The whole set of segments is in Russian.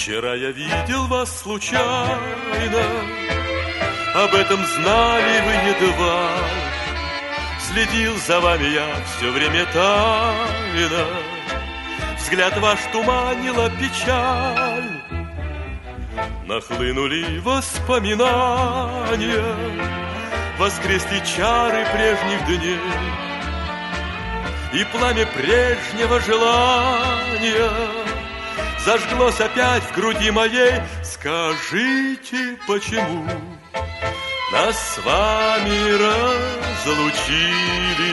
Вчера я видел вас случайно, об этом знали вы едва. Следил за вами я все время тайно, взгляд ваш туманила печаль. Нахлынули воспоминания, воскресли чары прежних дней, и пламя прежнего желания зажглось опять в груди моей. Скажите, почему нас с вами разлучили?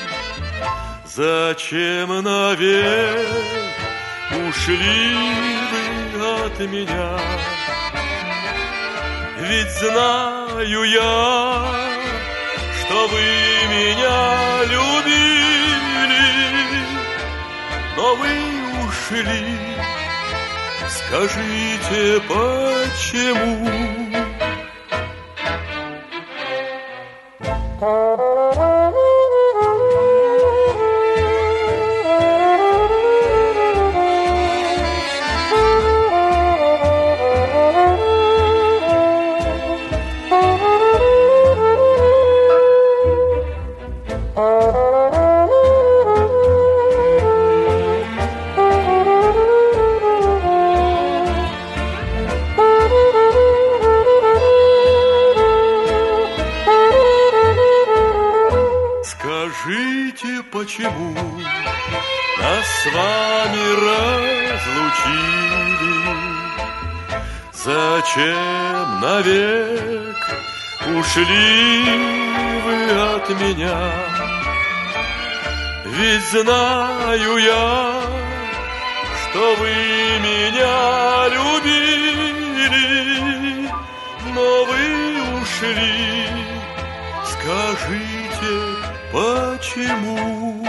Зачем навек ушли вы от меня? Ведь знаю я, что вы меня любили, но вы ушли. Скажите, почему? Скажите, почему нас с вами разлучили? Зачем навек ушли вы от меня? Ведь знаю я, что вы меня любили, но вы ушли. Скажите, почему?